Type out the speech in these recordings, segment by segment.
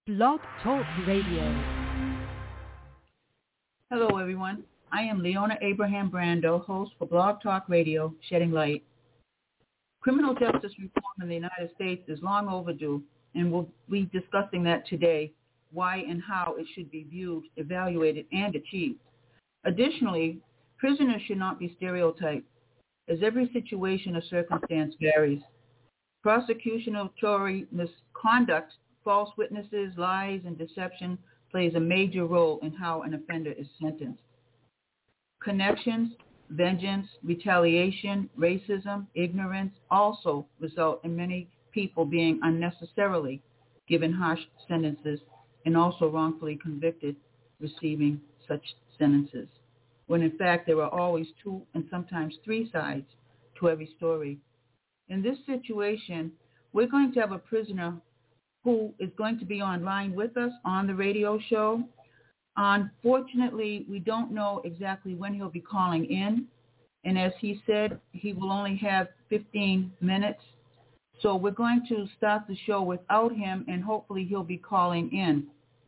Blog Talk Radio. Hello, everyone. I am Leona Abraham Brando, host for Blog Talk Radio, Shedding Light. Criminal justice reform in the United States is long overdue, and we'll be discussing that today, why and how it should be viewed, evaluated, and achieved. Additionally, prisoners should not be stereotyped, as every situation or circumstance varies. Prosecutorial misconduct, false witnesses, lies, and deception plays a major role in how an offender is sentenced. Connections, vengeance, retaliation, racism, ignorance also result in many people being unnecessarily given harsh sentences and also wrongfully convicted receiving such sentences, when in fact there are always two and sometimes three sides to every story. In this situation, we're going to have a prisoner who is going to be online with us on the radio show. Unfortunately, we don't know exactly when he'll be calling in. And as he said, he will only have 15 minutes. So we're going to start the show without him, and hopefully he'll be calling in.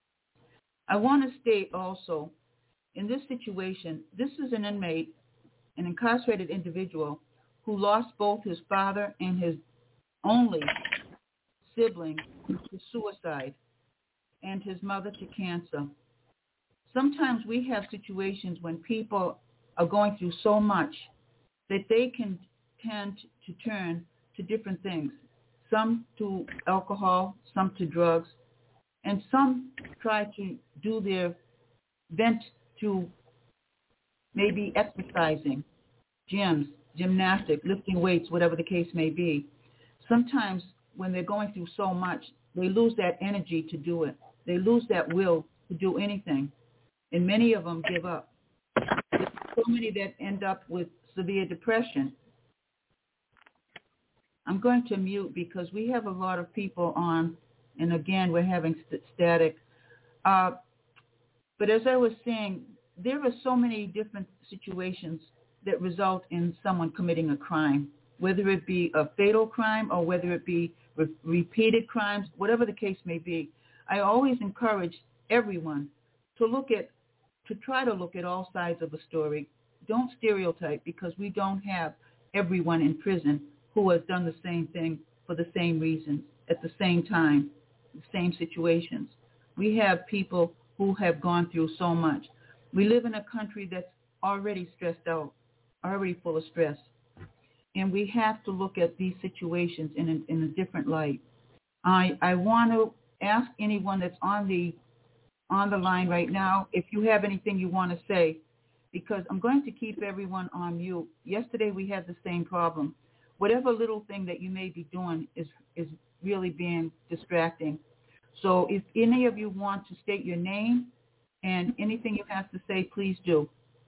I want to state also, in this situation, this is an inmate, an incarcerated individual, who lost both his father and his only sibling to suicide and his mother to cancer. Sometimes we have situations when people are going through so much that they can tend to turn to different things, some to alcohol, some to drugs, and some try to do their vent to maybe exercising, gyms, gymnastics, lifting weights, whatever the case may be. Sometimes when they're going through so much, they lose that energy to do it. They lose that will to do anything. And many of them give up. There's so many that end up with severe depression. I'm going to mute because we have a lot of people on, and again, we're having static. But as I was saying, there are so many different situations that result in someone committing a crime, whether it be a fatal crime or whether it be repeated crimes, whatever the case may be. I always encourage everyone to try to look at all sides of a story. Don't stereotype, because we don't have everyone in prison who has done the same thing for the same reasons, at the same time, the same situations. We have people who have gone through so much. We live in a country that's already stressed out, already full of stress. And we have to look at these situations in a different light. I want to ask anyone that's on the line right now if you have anything you want to say, because I'm going to keep everyone on mute. Yesterday we had the same problem. Whatever little thing that you may be doing is really being distracting. So if any of you want to state your name and anything you have to say, please do.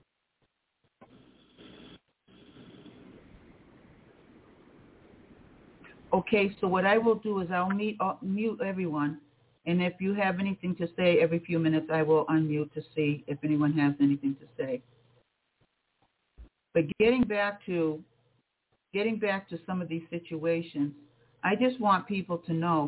Okay, so what I will do is I'll mute everyone, and if you have anything to say every few minutes, I will unmute to see if anyone has anything to say. But getting back to some of these situations, I just want people to know,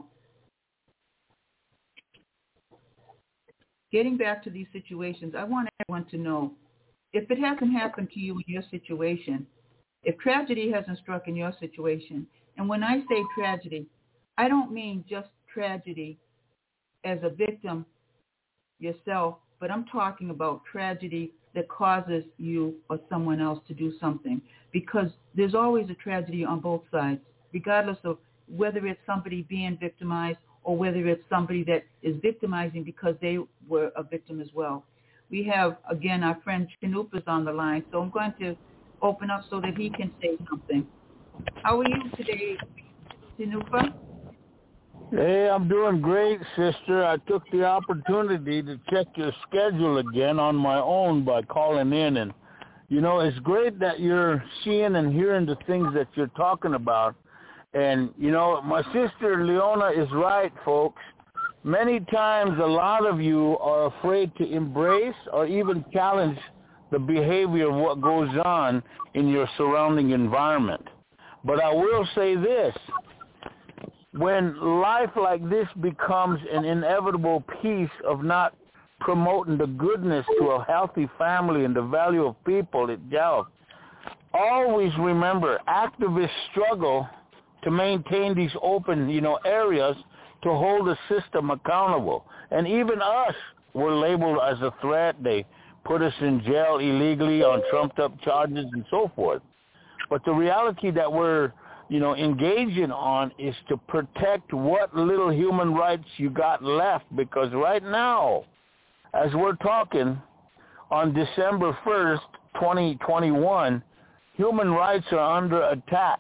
getting back to these situations, I want everyone to know, if it hasn't happened to you in your situation, if tragedy hasn't struck in your situation, and when I say tragedy, I don't mean just tragedy as a victim yourself, but I'm talking about tragedy that causes you or someone else to do something. Because there's always a tragedy on both sides, regardless of whether it's somebody being victimized or whether it's somebody that is victimizing because they were a victim as well. We have, again, our friend Chanupa's on the line, so I'm going to open up so that he can say something. How are you today, Chanupa? Hey, I'm doing great, sister. I took the opportunity to check your schedule again on my own by calling in. And, it's great that you're seeing and hearing the things that you're talking about. And, my sister Leona is right, folks. Many times a lot of you are afraid to embrace or even challenge the behavior of what goes on in your surrounding environment. But I will say this. when life like this becomes an inevitable piece of not promoting the goodness to a healthy family and the value of people itself, always remember activists struggle to maintain these open, areas to hold the system accountable. And even us were labeled as a threat. They put us in jail illegally on trumped-up charges and so forth. But the reality that we're, engaging on is to protect what little human rights you got left, because right now, as we're talking, on December 1st, 2021, human rights are under attack.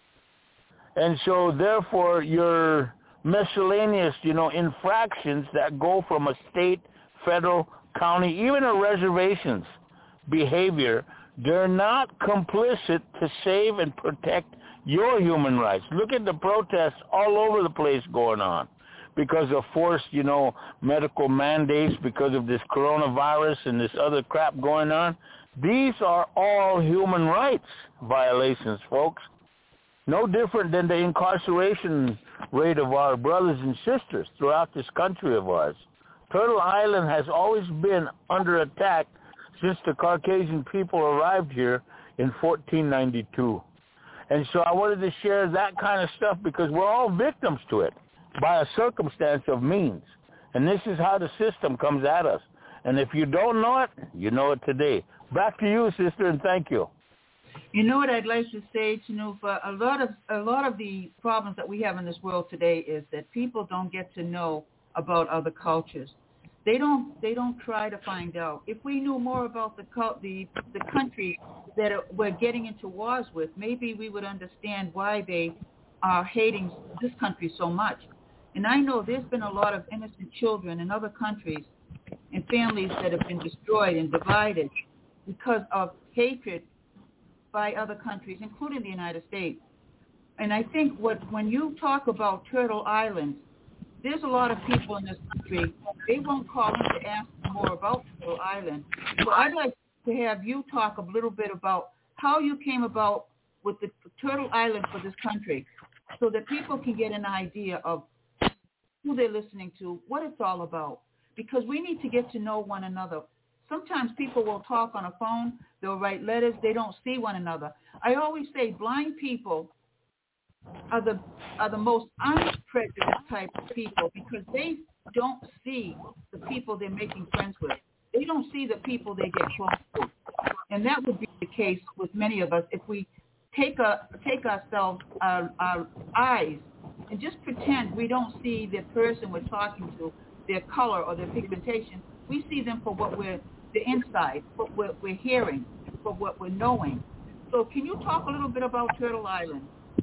And so, therefore, your miscellaneous, infractions that go from a state, federal, county, even a reservation's behavior, they're not complicit to save and protect your human rights. Look at the protests all over the place going on because of forced, medical mandates, because of this coronavirus and this other crap going on. These are all human rights violations, folks. No different than the incarceration rate of our brothers and sisters throughout this country of ours. Turtle Island has always been under attack since the Caucasian people arrived here in 1492. And so I wanted to share that kind of stuff because we're all victims to it by a circumstance of means. And this is how the system comes at us. And if you don't know it, you know it today. Back to you, sister, and thank you. You know what I'd like to say, Tanufa? A lot of the problems that we have in this world today is that people don't get to know about other cultures. They don't try to find out. If we knew more about the country that we're getting into wars with, maybe we would understand why they are hating this country so much. And I know there's been a lot of innocent children in other countries and families that have been destroyed and divided because of hatred by other countries, including the United States. And I think when you talk about Turtle Island, there's a lot of people in this country, they won't call in to ask more about Turtle Island. So I'd like to have you talk a little bit about how you came about with the Turtle Island for this country so that people can get an idea of who they're listening to, what it's all about, because we need to get to know one another. Sometimes people will talk on a phone, they'll write letters, they don't see one another. I always say blind people are the most unprejudiced type of people because they don't see the people they're making friends with. They don't see the people they get close to. And that would be the case with many of us if we take ourselves, our eyes, and just pretend we don't see the person we're talking to, their color or their pigmentation. We see them for the inside, what we're hearing, for what we're knowing. So can you talk a little bit about Turtle Island?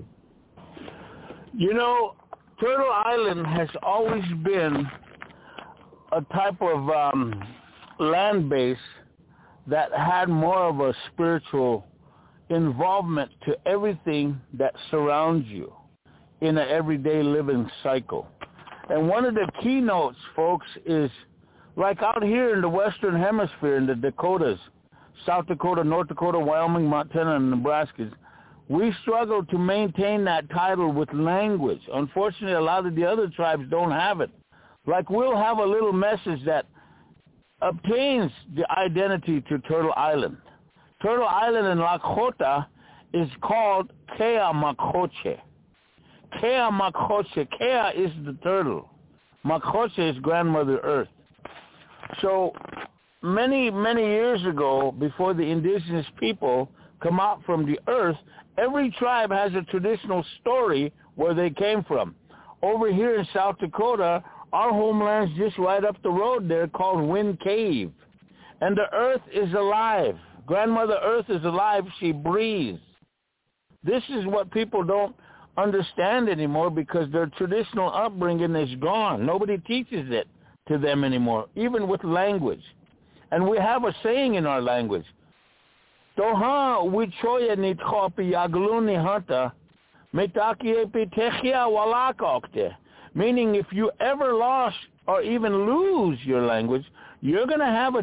Turtle Island has always been a type of land base that had more of a spiritual involvement to everything that surrounds you in an everyday living cycle. And one of the keynotes, folks, is like out here in the Western Hemisphere, in the Dakotas, South Dakota, North Dakota, Wyoming, Montana, and Nebraska, we struggle to maintain that title with language. Unfortunately, a lot of the other tribes don't have it. Like we'll have a little message that obtains the identity to Turtle Island. Turtle Island in Lakota is called Kea Makhoche. Kea Makhoche. Kea is the turtle. Makhoche is Grandmother Earth. So many, many years ago, before the indigenous people come out from the earth, every tribe has a traditional story where they came from. Over here in South Dakota, our homeland's just right up the road there called Wind Cave. And the earth is alive. Grandmother Earth is alive. She breathes. This is what people don't understand anymore because their traditional upbringing is gone. Nobody teaches it to them anymore, even with language. And we have a saying in our language, Toha wichoya nitchopi yagluni hanta metakiepi techia walakokte. Meaning if you ever lost or even lose your language, you're going to have a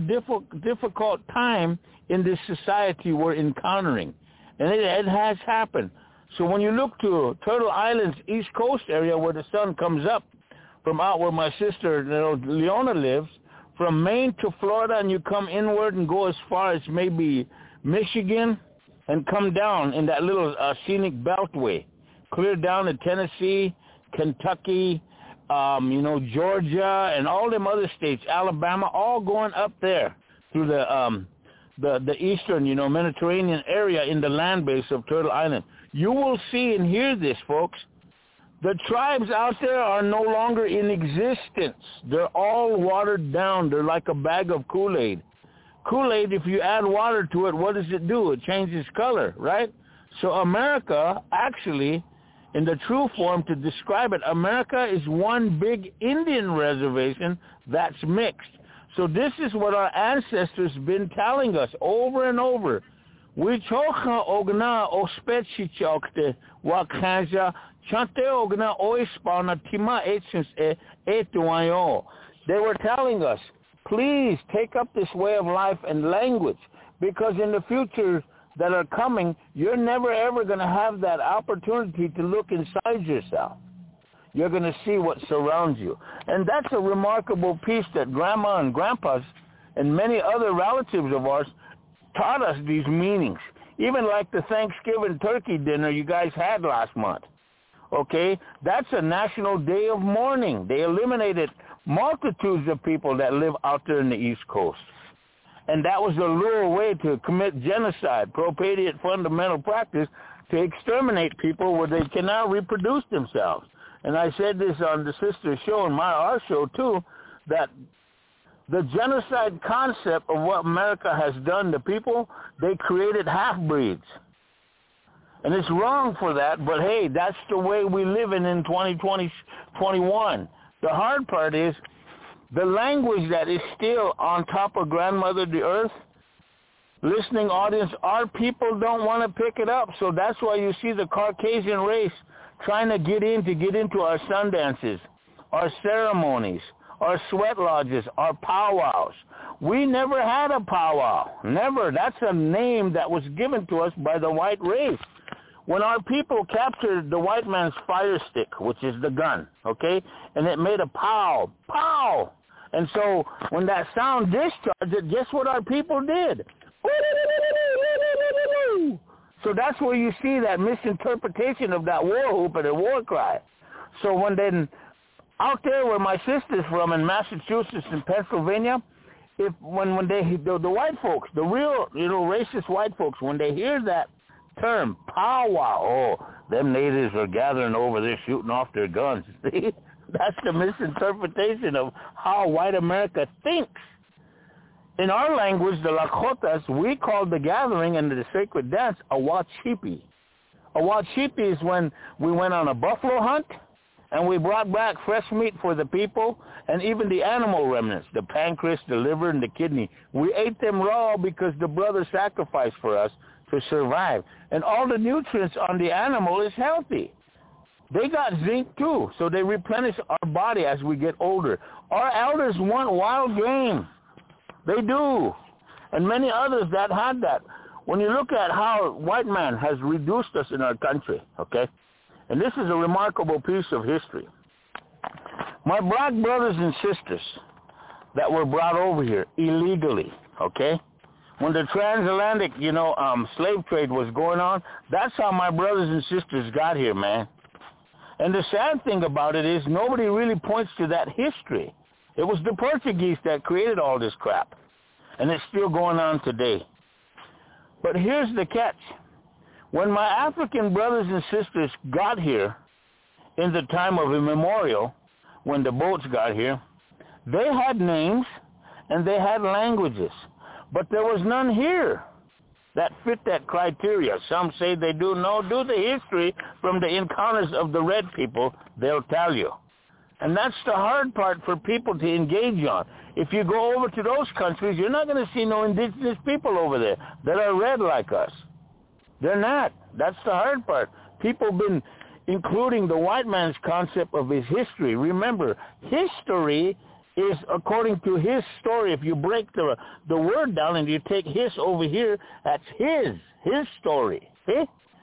difficult time in this society we're encountering. And it has happened. So when you look to Turtle Island's East Coast area where the sun comes up from out where my sister, Leona, lives, from Maine to Florida, and you come inward and go as far as maybe Michigan and come down in that little scenic beltway, clear down to Tennessee, Kentucky, Georgia, and all them other states, Alabama, all going up there through the eastern, Mediterranean area in the land base of Turtle Island. You will see and hear this, folks. The tribes out there are no longer in existence. They're all watered down. They're like a bag of Kool-Aid. Kool-Aid, if you add water to it, what does it do? It changes color, right? So America, actually, in the true form to describe it, America is one big Indian reservation that's mixed. So this is what our ancestors been telling us over and over. We chocha ogna ospetchichokte wakanja chante ogna oispana tima etchins etuayo. They were telling us, please take up this way of life and language, because in the future that are coming, you're never ever going to have that opportunity to look inside yourself. You're going to see what surrounds you. And that's a remarkable piece that Grandma and Grandpa's and many other relatives of ours taught us these meanings. Even like the Thanksgiving turkey dinner you guys had last month. Okay? That's a national day of mourning. They eliminated multitudes of people that live out there in the East Coast. And that was a lure way to commit genocide, propitiate fundamental practice, to exterminate people where they cannot reproduce themselves. And I said this on the sister show and our show too, that the genocide concept of what America has done to people, they created half-breeds. And it's wrong for that, but hey, that's the way we live in 2021. The hard part is the language that is still on top of Grandmother the Earth, listening audience, our people don't want to pick it up. So that's why you see the Caucasian race trying to get into our sun dances, our ceremonies, our sweat lodges, our powwows. We never had a powwow. Never. That's a name that was given to us by the white race. When our people captured the white man's fire stick, which is the gun, okay, and it made a pow, pow. And so when that sound discharged, guess what our people did? So that's where you see that misinterpretation of that war whoop and a war cry. So when then out there where my sister's from in Massachusetts and Pennsylvania, when the white folks, the real racist white folks, when they hear that term powwow, oh, them natives are gathering over there shooting off their guns. See, that's the misinterpretation of how white America thinks. In our language, the Lakotas, we call the gathering and the sacred dance a wachipi. A wachipi is when we went on a buffalo hunt and we brought back fresh meat for the people and even the animal remnants, the pancreas, the liver, and the kidney. We ate them raw because the brother sacrificed for us to survive. And all the nutrients on the animal is healthy. They got zinc too, so they replenish our body as we get older. Our elders want wild game. They do. And many others that had that. When you look at how white man has reduced us in our country, okay, and this is a remarkable piece of history. My black brothers and sisters that were brought over here illegally, okay, when the transatlantic, slave trade was going on, that's how my brothers and sisters got here, man. And the sad thing about it is nobody really points to that history. It was the Portuguese that created all this crap, and it's still going on today. But here's the catch. When my African brothers and sisters got here in the time of immemorial, when the boats got here, they had names and they had languages, but there was none here that fit that criteria. Some say they do. No, do the history from the encounters of the red people, they'll tell you. And that's the hard part for people to engage on. If you go over to those countries, you're not going to see no indigenous people over there that are red like us. They're not. That's the hard part. People been including the white man's concept of his history. Remember, history is according to his story. If you break the word down and you take his over here, that's his story. See?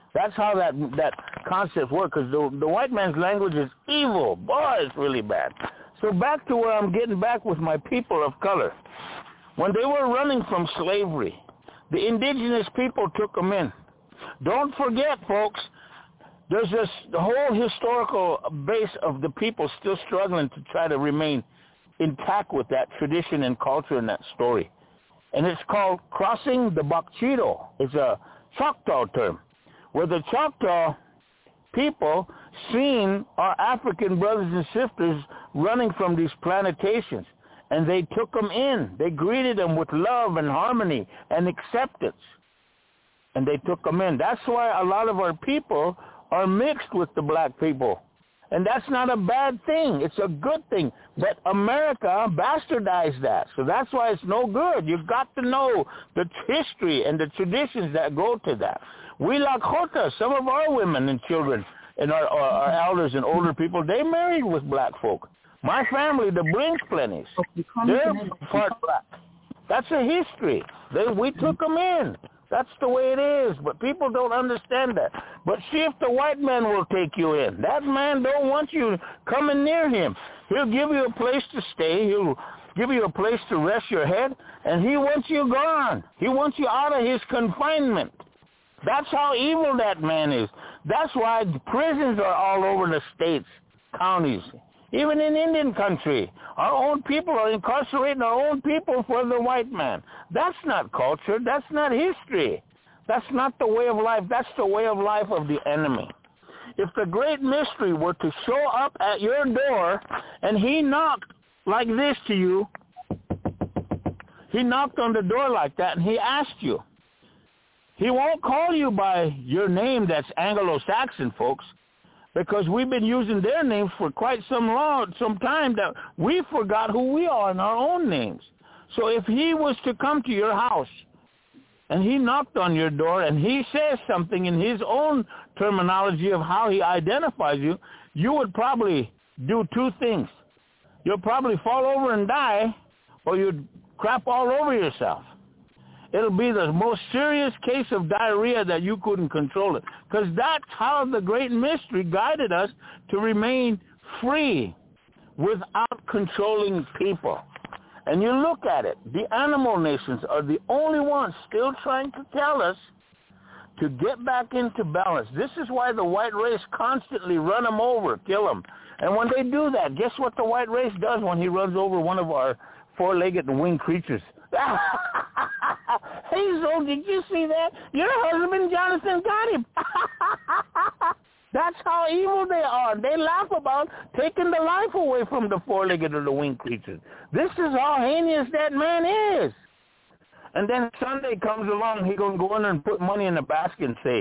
That's how that concept works, because the white man's language is evil. Boy, it's really bad. So back to where I'm getting back with my people of color. When they were running from slavery, the indigenous people took them in. Don't forget, folks, there's the whole historical base of the people still struggling to try to remain intact with that tradition and culture and that story. And it's called crossing the Bakchito. It's a Choctaw term, where the Choctaw people seen our African brothers and sisters running from these plantations, and they took them in. They greeted them with love and harmony and acceptance, and they took them in. That's why a lot of our people are mixed with the black people, and that's not a bad thing. It's a good thing, but America bastardized that, so that's why it's no good. You've got to know the history and the traditions that go to that. We Lakota, some of our women and children and our elders and older people, they married with black folk. My family, the Brinks-Plennies, they're part black. That's a history. We took them in. That's the way it is, but people don't understand that. But see if the white man will take you in. That man don't want you coming near him. He'll give you a place to stay. He'll give you a place to rest your head, and he wants you gone. He wants you out of his confinement. That's how evil that man is. That's why prisons are all over the states, counties. Even in Indian country, our own people are incarcerating our own people for the white man. That's not culture. That's not history. That's not the way of life. That's the way of life of the enemy. If the great mystery were to show up at your door and he knocked like this to you, he knocked on the door like that and he asked you, he won't call you by your name that's Anglo-Saxon, folks, because we've been using their names for quite some time that we forgot who we are in our own names. So if he was to come to your house and he knocked on your door and he says something in his own terminology of how he identifies you, you would probably do two things. You'll probably fall over and die, or you'd crap all over yourself. It'll be the most serious case of diarrhea that you couldn't control it. Because that's how the great mystery guided us to remain free without controlling people. And you look at it, the animal nations are the only ones still trying to tell us to get back into balance. This is why the white race constantly run them over, kill them. And when they do that, guess what the white race does when he runs over one of our four-legged and winged creatures? Hey, Zoe, did you see that? Your husband, Jonathan, got him. That's how evil they are. They laugh about taking the life away from the four-legged or the winged creatures. This is how heinous that man is. And then Sunday comes along, he's going to go in there and put money in the basket and say,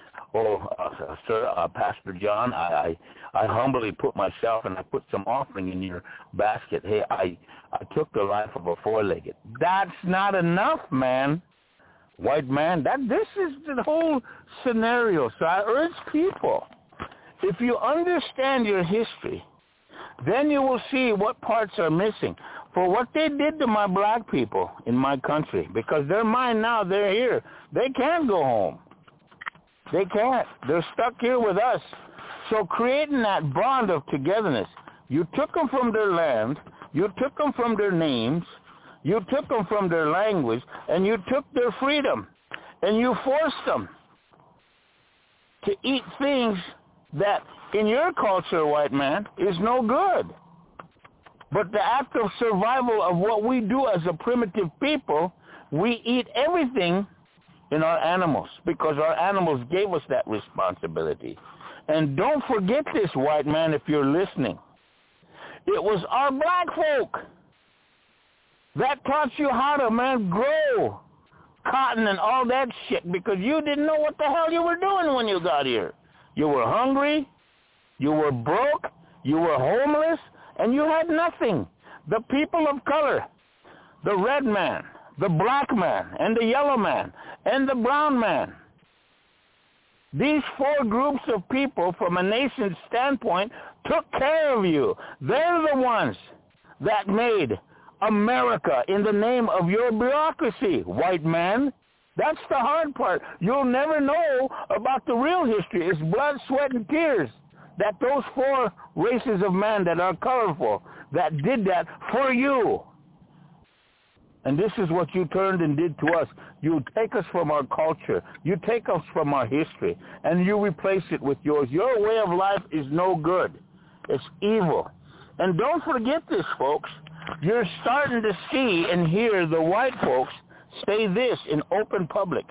Sir, Pastor John, I humbly put myself and I put some offering in your basket. Hey, I took the life of a four-legged. That's not enough, man. White man, this is the whole scenario. So I urge people, if you understand your history, then you will see what parts are missing. For what they did to my black people in my country, because they're mine now, they're here. They can't go home. They can't. They're stuck here with us. So creating that bond of togetherness, you took them from their land, you took them from their names, you took them from their language, and you took their freedom, and you forced them to eat things that in your culture, white man, is no good. But the act of survival of what we do as a primitive people, we eat everything in our animals because our animals gave us that responsibility. And don't forget this, white man, if you're listening. It was our black folk that taught you how to, grow cotton and all that shit because you didn't know what the hell you were doing when you got here. You were hungry, you were broke, you were homeless, and you had nothing. The people of color, the red man, the black man, and the yellow man, and the brown man. These four groups of people, from a nation's standpoint, took care of you. They're the ones that made America in the name of your bureaucracy, white man. That's the hard part. You'll never know about the real history. It's blood, sweat, and tears that those 4 races of man that are colorful, that did that for you. And this is what you turned and did to us. You take us from our culture. You take us from our history, and you replace it with yours. Your way of life is no good. It's evil. And don't forget this, folks. You're starting to see and hear the white folks say this in open public.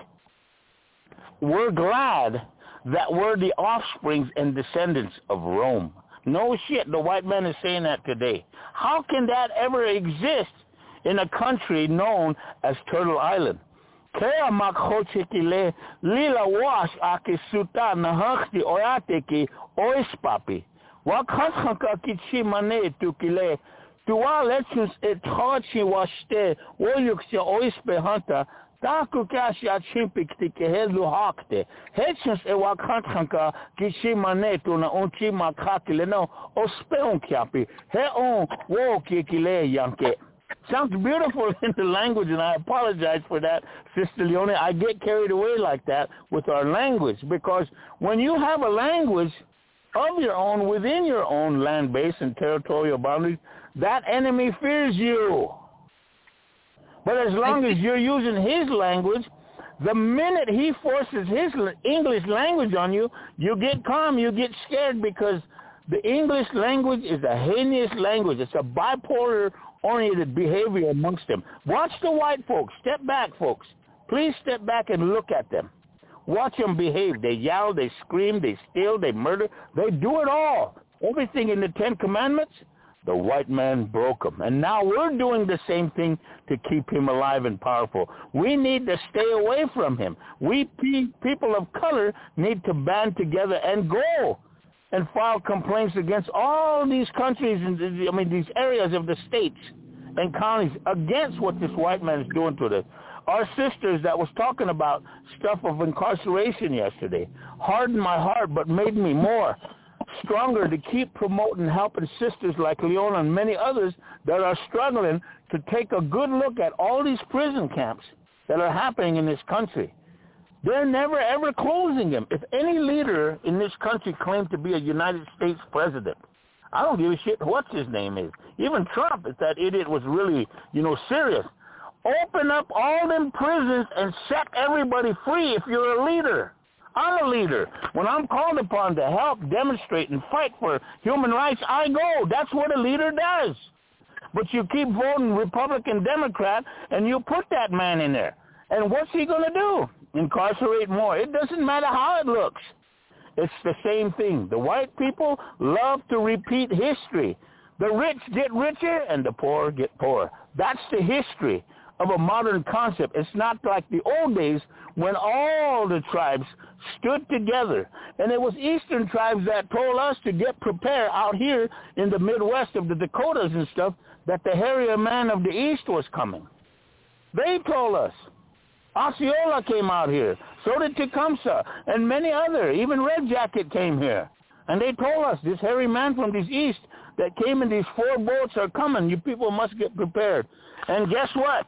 We're glad that we're the offsprings and descendants of Rome. No shit, the white man is saying that today. How can that ever exist in a country known as Turtle Island? Kaya makhochikile lila wash akisuta nahakti oyateki oispapi. Wakhanka kichimane tukile. Tuwa lechus ethachi washte woyuksya oispe hunter. Taku kasha chimpik tike helu hakte. Hechus ewakhanka kichimane tuna unchi makakile no ospeon kyapi. He on wo kikile yanke. Sounds beautiful in the language, and I apologize for that, Sister Leone. I get carried away like that with our language, because when you have a language of your own within your own land base and territorial boundaries, that enemy fears you. But as long as you're using his language, the minute he forces his English language on you, you get calm, you get scared, because the English language is a heinous language. It's a bipolar-oriented behavior amongst them. Watch the white folks. Step back, folks. Please step back and look at them. Watch them behave. They yell, they scream, they steal, they murder. They do it all. Everything in the 10 Commandments, the white man broke them. And now we're doing the same thing to keep him alive and powerful. We need to stay away from him. We people of color need to band together and go and file complaints against all these countries and these areas of the states and counties against what this white man is doing to them. Our sisters that was talking about stuff of incarceration yesterday hardened my heart, but made me more stronger to keep promoting, helping sisters like Leona and many others that are struggling to take a good look at all these prison camps that are happening in this country. They're never, ever closing them. If any leader in this country claimed to be a United States president, I don't give a shit what his name is. Even Trump, if that idiot was really, serious. Open up all them prisons and set everybody free if you're a leader. I'm a leader. When I'm called upon to help, demonstrate, and fight for human rights, I go. That's what a leader does. But you keep voting Republican, Democrat, and you put that man in there. And what's he going to do? Incarcerate more. It doesn't matter how it looks. It's the same thing. The white people love to repeat history. The rich get richer and the poor get poorer. That's the history of a modern concept. It's not like the old days when all the tribes stood together. And it was Eastern tribes that told us to get prepared out here in the Midwest of the Dakotas and stuff, that the hairy man of the East was coming. They told us. Osceola came out here. So did Tecumseh and many other. Even Red Jacket came here. And they told us, this hairy man from the East that came in these 4 boats are coming. You people must get prepared. And guess what?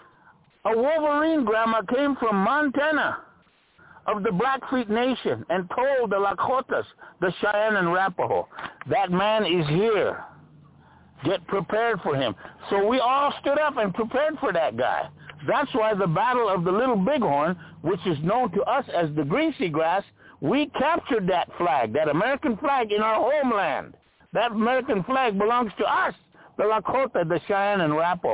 A Wolverine grandma came from Montana of the Blackfeet Nation and told the Lakotas, the Cheyenne and Arapaho, that man is here. Get prepared for him. So we all stood up and prepared for that guy. That's why the Battle of the Little Bighorn, which is known to us as the Greasy Grass, we captured that flag, that American flag in our homeland. That American flag belongs to us, the Lakota, the Cheyenne, and Arapaho.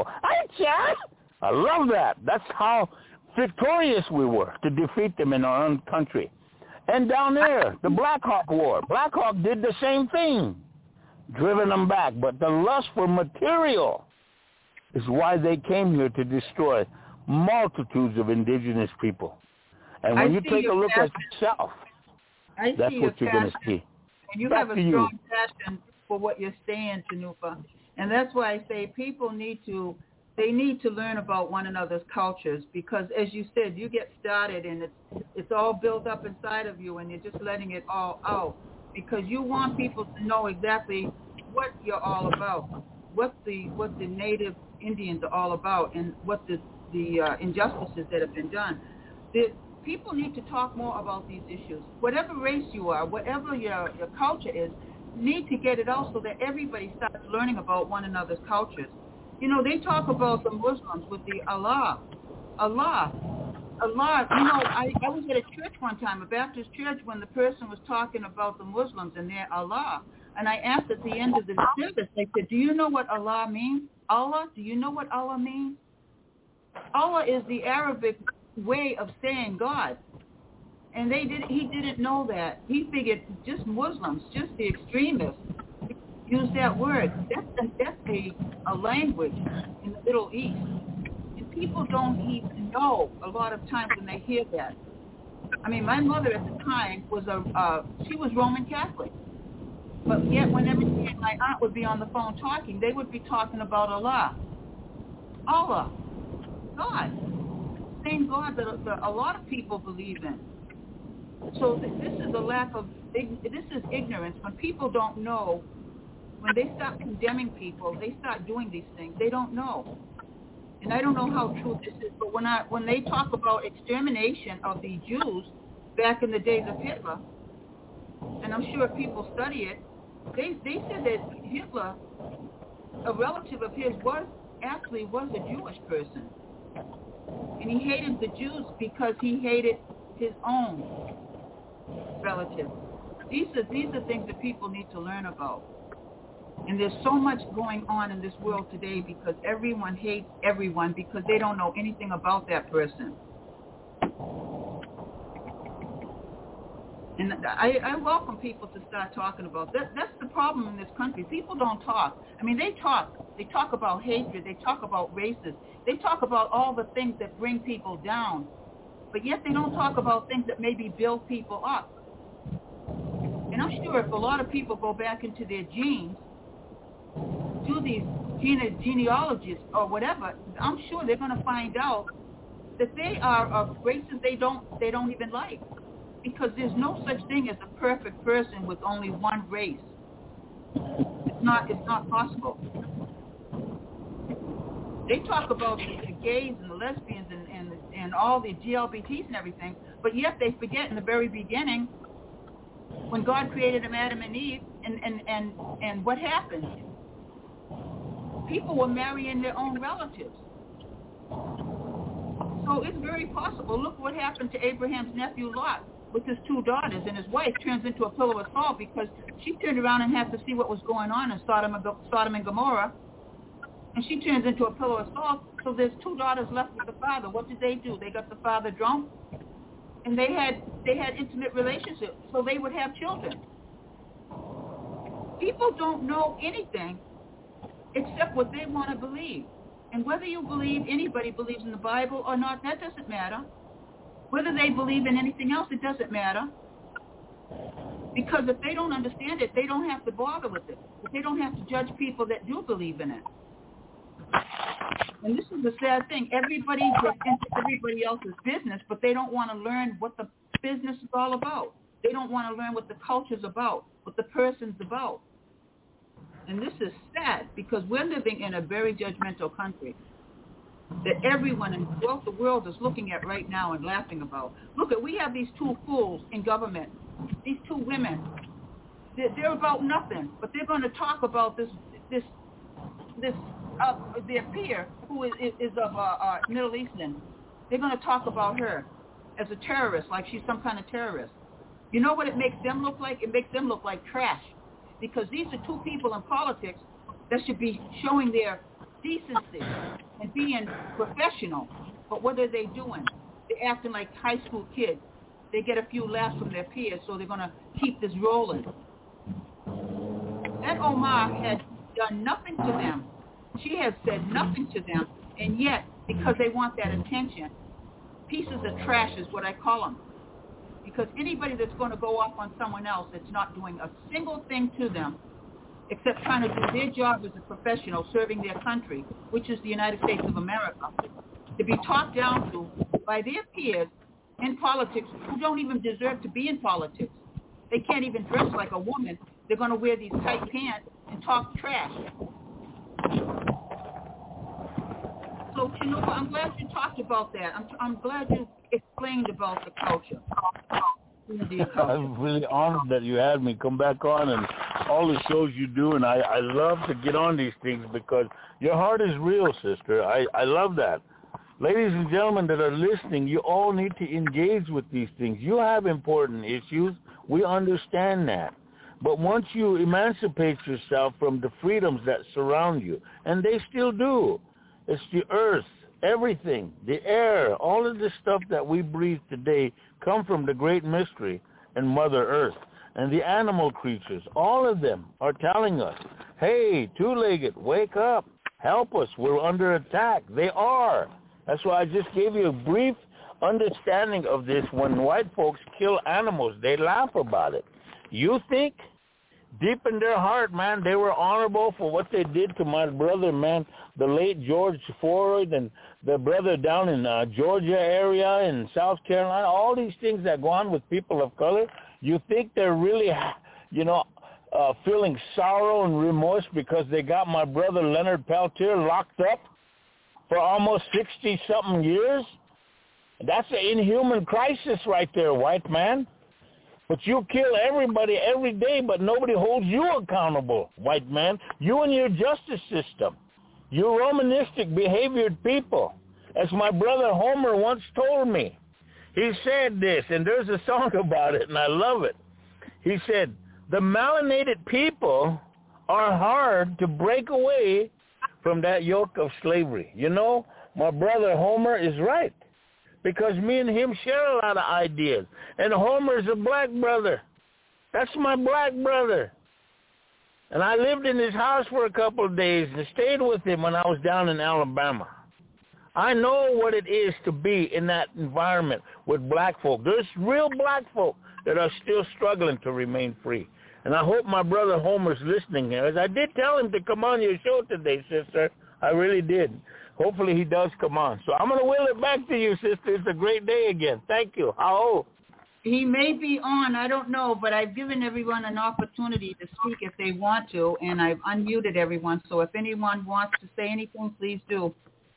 I love that. That's how victorious we were to defeat them in our own country. And down there, the Black Hawk War. Black Hawk did the same thing, driven them back. But the lust for material is why they came here to destroy multitudes of indigenous people. And when you take a look at yourself, that's what you're going to see. And you have a strong passion for what you're saying, Tanupa. And that's why I say people need to learn about one another's cultures, because as you said, you get started and it's all built up inside of you and you're just letting it all out, because you want people to know exactly what you're all about, what the Native Indians are all about, and what the injustices that have been done. People need to talk more about these issues. Whatever race you are, whatever your culture is, need to get it out so that everybody starts learning about one another's cultures. You know, they talk about the Muslims with the Allah. You know, I was at a church one time, a Baptist church, when the person was talking about the Muslims and their Allah. And I asked at the end of the service, I said, do you know what Allah means? Allah? Do you know what Allah means? Allah is the Arabic way of saying God. And he didn't know that. He figured just Muslims, just the extremists, use that word. That's a language in the Middle East. And people don't even know a lot of times when they hear that. I mean, my mother at the time she was Roman Catholic. But yet whenever she and my aunt would be on the phone talking, they would be talking about Allah. Allah. God. Same God that a lot of people believe in. So this is ignorance. When people don't know, when they start condemning people, they start doing these things. They don't know. And I don't know how true this is, but when they talk about extermination of the Jews back in the days of Hitler, and I'm sure people study it, they said that Hitler, a relative of his, was a Jewish person. And he hated the Jews because he hated his own relatives. These are things that people need to learn about. And there's so much going on in this world today because everyone hates everyone because they don't know anything about that person. And I welcome people to start talking about that. That's the problem in this country. People don't talk. I mean, they talk. They talk about hatred. They talk about races. They talk about all the things that bring people down. But yet they don't talk about things that maybe build people up. And I'm sure if a lot of people go back into their genes, do these genealogies or whatever, I'm sure they're going to find out that they are of races they don't even like. Because there's no such thing as a perfect person with only one race. It's not possible. They talk about the gays and the lesbians and all the GLBTs and everything, but yet they forget in the very beginning when God created Adam and Eve and what happened. People were marrying their own relatives. So it's very possible. Look what happened to Abraham's nephew Lot with his two daughters, and his wife turns into a pillar of salt because she turned around and had to see what was going on in Sodom and Gomorrah, and she turns into a pillar of salt. So there's two daughters left with the father. What did they do? They got the father drunk, and they had intimate relationships, so they would have children. People don't know anything except what they want to believe, and whether you believe anybody believes in the Bible or not, that doesn't matter. Whether they believe in anything else, it doesn't matter. Because if they don't understand it, they don't have to bother with it. They don't have to judge people that do believe in it. And this is the sad thing. Everybody gets into everybody else's business, but they don't want to learn what the business is all about. They don't want to learn what the culture's about, what the person's about. And this is sad because we're living in a very judgmental country that everyone throughout the world is looking at right now and laughing about. Look, we have these two fools in government, these two women. They're about nothing, but they're going to talk about this their peer who is of Middle Eastern. They're going to talk about her as a terrorist, like she's some kind of terrorist. You know what it makes them look like? It makes them look like trash, because these are two people in politics that should be showing their decency and being professional. But what are they doing? They're acting like high school kids. They get a few laughs from their peers, so they're going to keep this rolling. That Omar had done nothing to them. She has said nothing to them, and yet, because they want that attention, pieces of trash is what I call them. Because anybody that's going to go off on someone else that's not doing a single thing to them except trying to do their job as a professional serving their country, which is the United States of America, to be talked down to by their peers in politics who don't even deserve to be in politics. They can't even dress like a woman. They're going to wear these tight pants and talk trash. So, you know, I'm glad you talked about that. I'm glad you explained about the culture. I'm really honored that you had me come back on and all the shows you do, and I love to get on these things because your heart is real, sister. I love that. Ladies and gentlemen that are listening, you all need to engage with these things. You have important issues. We understand that. But once you emancipate yourself from the freedoms that surround you, and they still do, it's the earth, everything, the air, all of the stuff that we breathe today come from the great mystery and Mother Earth. And the animal creatures, all of them are telling us, hey, two-legged, wake up, help us, we're under attack. They are. That's why I just gave you a brief understanding of this. When white folks kill animals, they laugh about it. You think deep in their heart, man, they were honorable for what they did to my brother, man, the late George Floyd, and the brother down in Georgia area in South Carolina, all these things that go on with people of color. You think they're really, feeling sorrow and remorse because they got my brother Leonard Peltier locked up for almost 60-something years? That's an inhuman crisis right there, white man. But you kill everybody every day, but nobody holds you accountable, white man. You and your justice system. You Romanistic behaviored people. As my brother Homer once told me. He said this, and there's a song about it, and I love it. He said, the melanated people are hard to break away from that yoke of slavery. You know, my brother Homer is right. Because me and him share a lot of ideas. And Homer's a black brother. That's my black brother. And I lived in his house for a couple of days and stayed with him when I was down in Alabama. I know what it is to be in that environment with black folk. There's real black folk that are still struggling to remain free. And I hope my brother Homer's listening here. As I did tell him to come on your show today, sister. I really did. Hopefully he does come on. So I'm going to will it back to you, sister. It's a great day again. Thank you. How? He may be on. I don't know. But I've given everyone an opportunity to speak if they want to, and I've unmuted everyone. So if anyone wants to say anything, please do.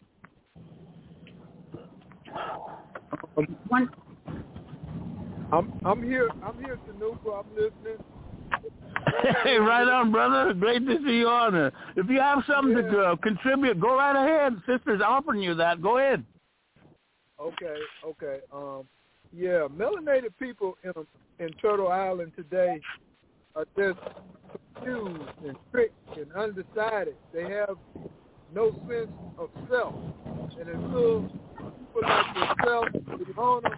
I'm here. Tanuka. I'm listening. Hey, right on, brother. Great to see you on there. If you have something to contribute, go right ahead. Sister's offering you that. Go ahead. Okay. Melanated people in Turtle Island today are just confused and tricked and undecided. They have no sense of self. And until people like yourself, the owner,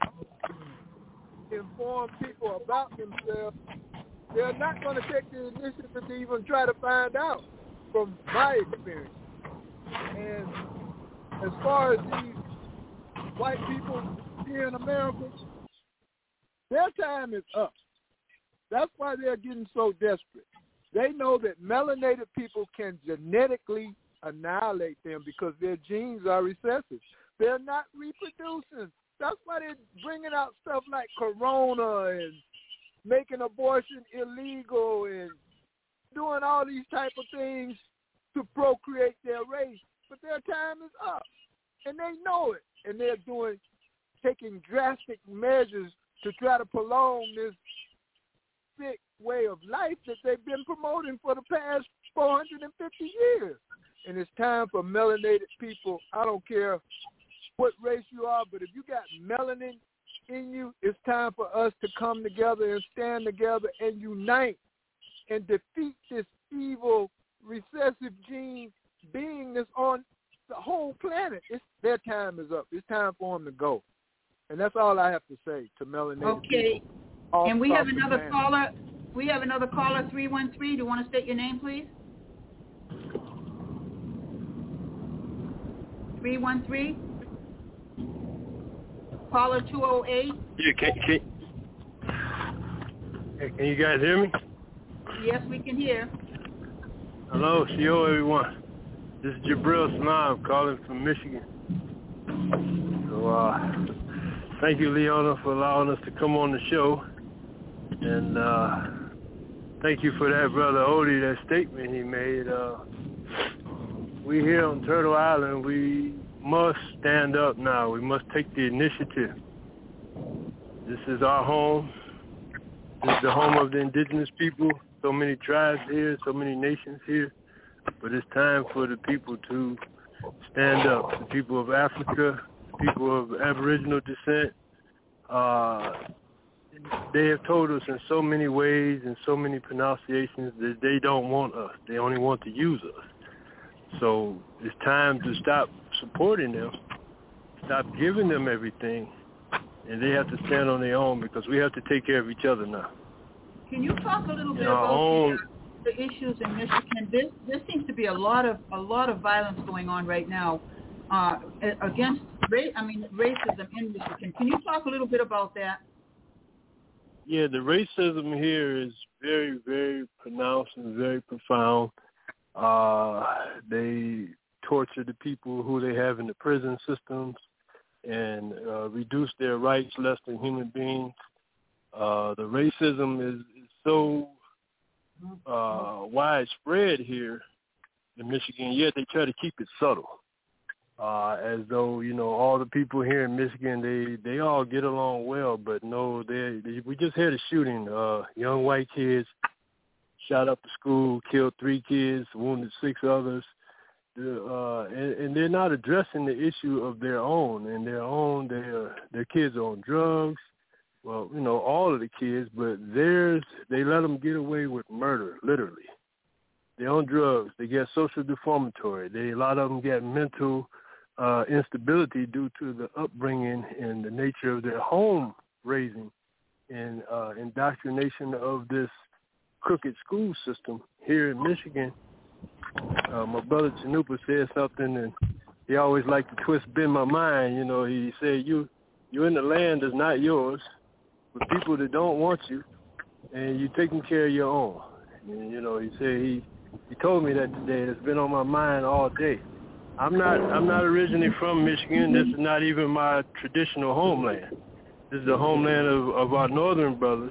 inform people about themselves, they're not going to take the initiative to even try to find out, from my experience. And as far as these white people here in America, their time is up. That's why they're getting so desperate. They know that melanated people can genetically annihilate them because their genes are recessive. They're not reproducing. That's why they're bringing out stuff like corona and making abortion illegal and doing all these type of things to procreate their race. But their time is up, and they know it, and they're taking drastic measures to try to prolong this sick way of life that they've been promoting for the past 450 years. And it's time for melanated people. I don't care what race you are, but if you got melanin in you, it's time for us to come together and stand together and unite and defeat this evil recessive gene being that's on the whole planet. Their time is up. It's time for them to go. And that's all I have to say to melanated people. Okay. And we have another caller. We have another caller, 313. Do you want to state your name, please? 313. Caller 208. Yeah, can you guys hear me? Yes, we can hear. Hello, Shio, everyone. This is Jabril Salam calling from Michigan. So, thank you, Leona, for allowing us to come on the show. And thank you for that, Brother Odie, that statement he made. We here on Turtle Island, we must stand up now. We must take the initiative. This is our home. This is the home of the indigenous people. So many tribes here, so many nations here. But it's time for the people to stand up. The people of Africa, the people of Aboriginal descent, they have told us in so many ways and so many pronunciations that they don't want us. They only want to use us. So it's time to stop supporting them, stop giving them everything, and they have to stand on their own because we have to take care of each other now. Can you talk a little bit about the issues in Michigan? There seems to be a lot of violence going on right now against racism in Michigan. Can you talk a little bit about that? Yeah, the racism here is very, very pronounced and very profound. They torture the people who they have in the prison systems and reduce their rights less than human beings. The racism is so widespread here in Michigan, yet they try to keep it subtle. As though, all the people here in Michigan, they all get along well, but no, we just had a shooting. Young white kids shot up the school, killed 3 kids, wounded 6 others. And they're not addressing the issue of their own. And their kids are on drugs. Well, all of the kids, but they let them get away with murder, literally. They're on drugs. They get social deformatory. A lot of them get mental instability due to the upbringing and the nature of their home raising and indoctrination of this crooked school system here in Michigan. My brother Chanupa said something, and he always liked to bend my mind. He said, you're in the land that's not yours with people that don't want you, and you're taking care of your own. And, he said he told me that today. It's been on my mind all day. I'm not originally from Michigan. This is not even my traditional homeland. This is the homeland of our northern brothers.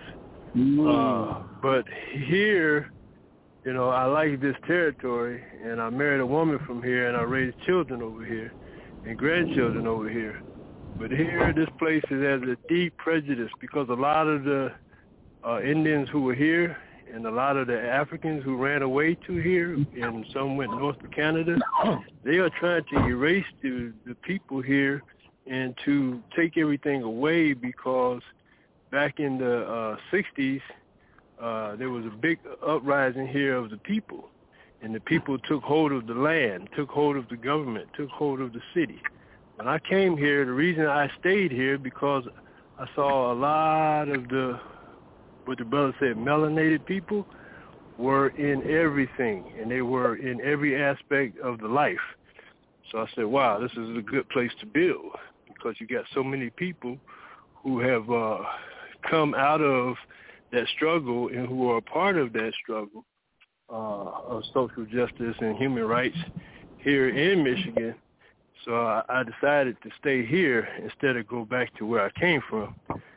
But here, I like this territory, and I married a woman from here, and I raised children over here and grandchildren over here. But here, this place has a deep prejudice because a lot of the Indians who were here and a lot of the Africans who ran away to here, and some went north to Canada, they are trying to erase the people here and to take everything away because back in the 60s, there was a big uprising here of the people, and the people took hold of the land, took hold of the government, took hold of the city. When I came here, the reason I stayed here because I saw a lot of what the brother said, melanated people were in everything, and they were in every aspect of the life. So I said, wow, this is a good place to build because you got so many people who have come out of that struggle and who are a part of that struggle of social justice and human rights here in Michigan. So I decided to stay here instead of go back to where I came from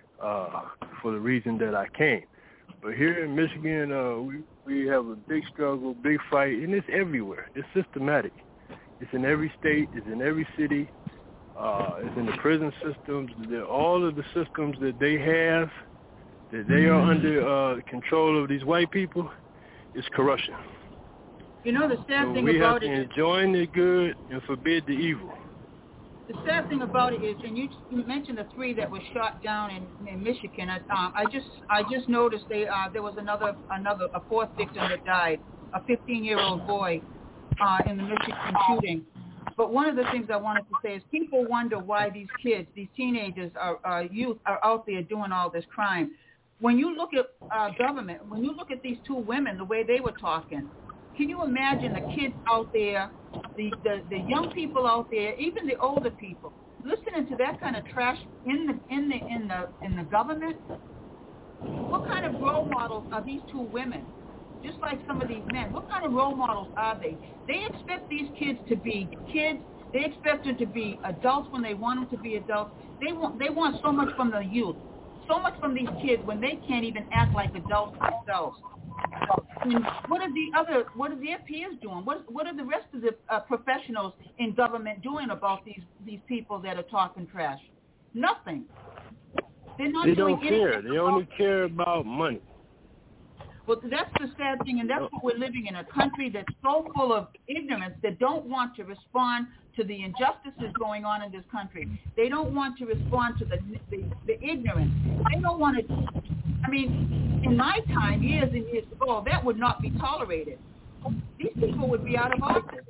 for the reason that I came. But here in Michigan, we have a big struggle, big fight, and it's everywhere. It's systematic. It's in every state. It's in every city. It's in the prison systems. All of the systems that they have, that they are under control of these white people, is corruption. The sad thing we about have it to enjoin the good and forbid the evil. The sad thing about it is, and you mentioned the 3 that were shot down in Michigan. I just noticed there was a 4th victim that died, a 15-year-old boy in the Michigan shooting. But one of the things I wanted to say is people wonder why these kids, these teenagers, youth are out there doing all this crime. When you look at government, when you look at these 2 women, the way they were talking, can you imagine the kids out there, the young people out there, even the older people, listening to that kind of trash in the government? What kind of role models are these 2 women? Just like some of these men, what kind of role models are they? They expect these kids to be kids. They expect them to be adults when they want them to be adults. They want so much from the youth, so much from these kids when they can't even act like adults themselves. And what are their peers doing? What are the rest of the professionals in government doing about these people that are talking trash? Nothing. They're not doing anything. They don't care. They only care about money. Well, that's the sad thing, and that's what we're living in, a country that's so full of ignorance that don't want to respond to the injustices going on in this country. They don't want to respond to the ignorance. They don't want to, I mean, in my time, years and years ago, that would not be tolerated. These people would be out of office.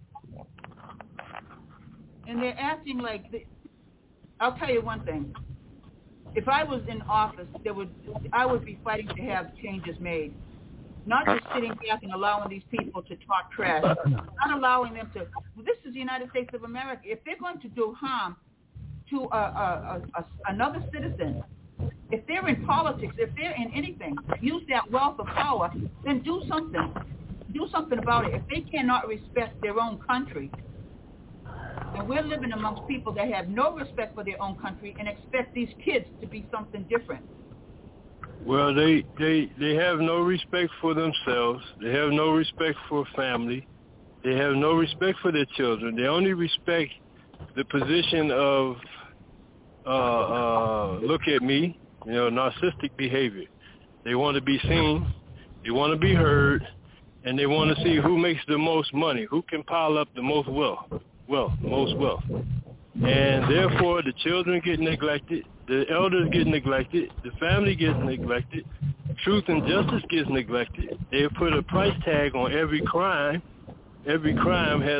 And they're acting like, I'll tell you one thing. If I was in office, I would be fighting to have changes made, not just sitting back and allowing these people to talk trash, not allowing them to. Well, this is the United States of America. If they're going to do harm to another citizen, if they're in politics, if they're in anything, use that wealth of power, then do something. Do something about it. If they cannot respect their own country, and we're living amongst people that have no respect for their own country and expect these kids to be something different. Well, they have no respect for themselves. They have no respect for family. They have no respect for their children. They only respect the position of look at me, narcissistic behavior. They want to be seen. They want to be heard. And they want to see who makes the most money, who can pile up the most wealth. And therefore, the children get neglected, the elders get neglected, the family gets neglected, truth and justice gets neglected. They put a price tag on every crime. Every crime has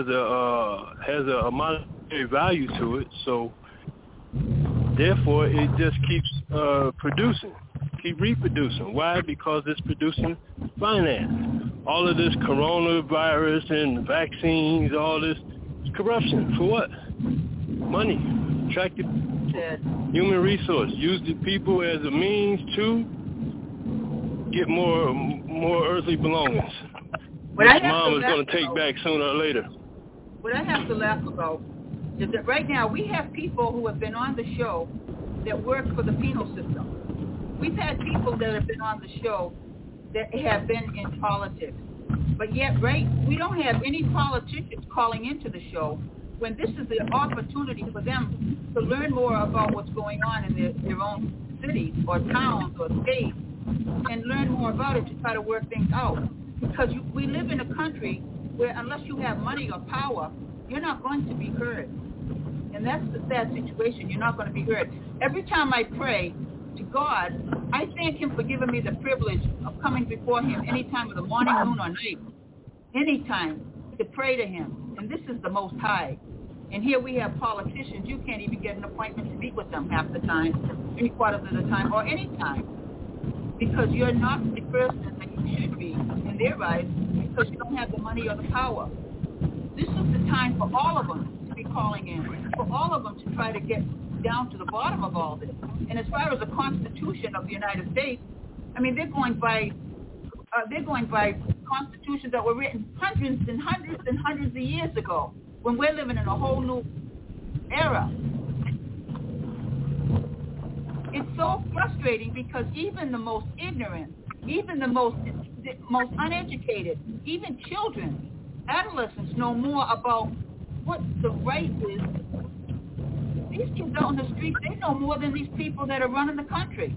a monetary value to it. So therefore, it just keeps keep reproducing. Why? Because it's producing finance. All of this coronavirus and vaccines, all this corruption. For what? Money. Attractive human resource. Use the people as a means to get more earthly belongings. Which mom is going to take back sooner or later. What I have to laugh about is that right now we have people who have been on the show that work for the penal system. We've had people that have been on the show that have been in politics. But yet, we don't have any politicians calling into the show when this is the opportunity for them to learn more about what's going on in their own cities or towns or states and learn more about it to try to work things out. Because we live in a country where unless you have money or power, you're not going to be heard. And that's the sad situation. You're not going to be heard. Every time I pray to God, I thank him for giving me the privilege of coming before him any time of the morning, noon, or night, any time to pray to him. And this is the Most High. And here we have politicians. You can't even get an appointment to meet with them half the time, 3/4 of the time, or any time, because you're not the person that you should be in their eyes because you don't have the money or the power. This is the time for all of them to be calling in, for all of them to try to get down to the bottom of all this. And as far as the Constitution of the United States, I mean, they're going by constitutions that were written hundreds and hundreds and hundreds of years ago, when we're living in a whole new era. It's so frustrating because even the most ignorant, even the most uneducated, even children, adolescents know more about what the right is. These kids out on the streets, they know more than these people that are running the country.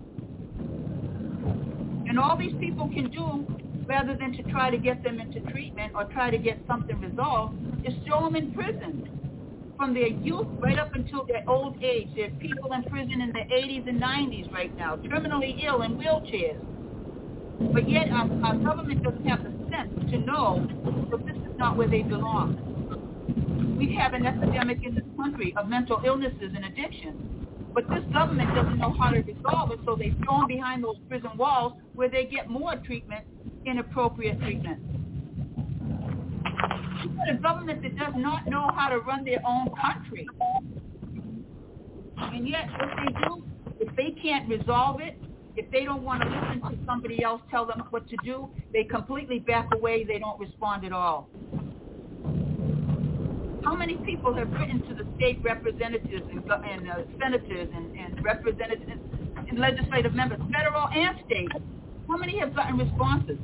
And all these people can do, rather than to try to get them into treatment or try to get something resolved, is throw them in prison. From their youth right up until their old age. There's people in prison in their 80s and 90s right now, terminally ill in wheelchairs. But yet our government doesn't have the sense to know that this is not where they belong. We have an epidemic in this country of mental illnesses and addiction. But this government doesn't know how to resolve it, so they throw them behind those prison walls where they get more treatment, inappropriate treatment. We've got a government that does not know how to run their own country. And yet, what they do, if they can't resolve it, if they don't want to listen to somebody else tell them what to do, they completely back away. They don't respond at all. How many people have written to the state representatives and senators and representatives and legislative members, federal and state, How many have gotten responses?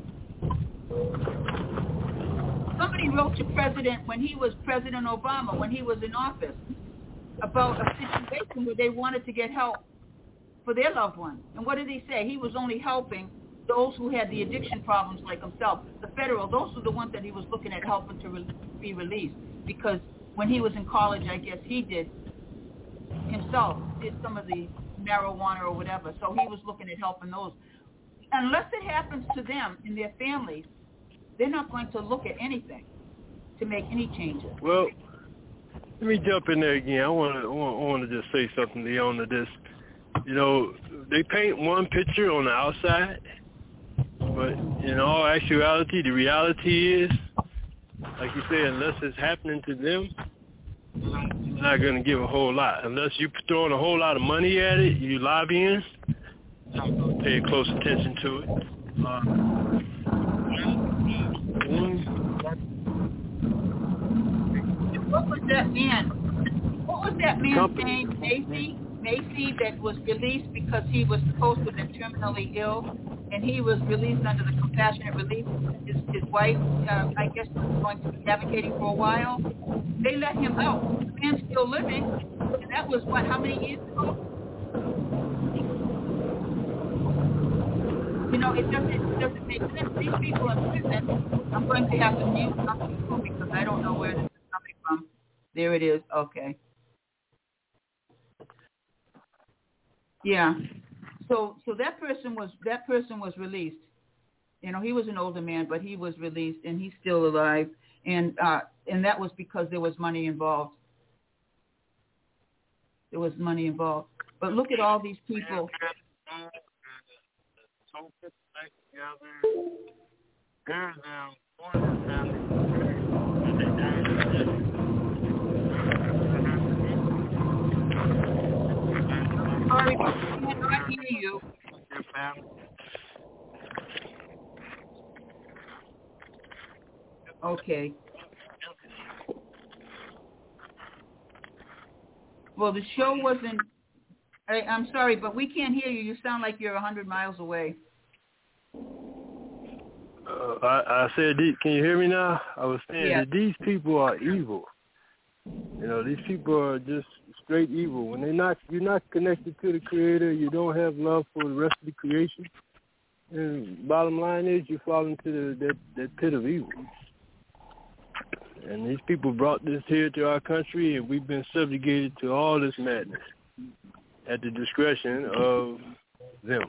Somebody wrote to President, when he was President Obama, when he was in office, about a situation where they wanted to get help for their loved ones. And what did he say? He was only helping those who had the addiction problems like himself. The federal, those were the ones that he was looking at helping to be released. Because when he was in college, I guess he did some of the marijuana or whatever. So he was looking at helping those. Unless it happens to them and their families, they're not going to look at anything to make any changes. Well, let me jump in there again. I want to just say something, Leon, to this. You know, they paint one picture on the outside, but in all actuality, the reality is, like you say, unless it's happening to them, you're not going to give a whole lot. Unless you're throwing a whole lot of money at it, you lobbying, pay close attention to it. What was that man? What was that man's name? Macy, that was released because he was supposed to have been terminally ill, and he was released under the compassionate release. His wife, I guess, was going to be advocating for a while. They let him out. The man's still living, and that was, how many years ago? You know, it doesn't make sense. These people in prison, I'm going to have to mute something because I don't know where this is coming from. There it is. Okay. Yeah. So that person was released. You know, he was an older man, but he was released, and he's still alive. And that was because there was money involved. There was money involved. But look at all these people. Sorry, I cannot hear you. Okay. Well, the show wasn't... I'm sorry, but we can't hear you. You sound like you're 100 miles away. I said, can you hear me now? I was saying that these people are evil. You know, these people are just straight evil. When you're not connected to the Creator, you don't have love for the rest of the creation. And bottom line is, you fall into that pit of evil. And these people brought this here to our country, and we've been subjugated to all this madness at the discretion of them.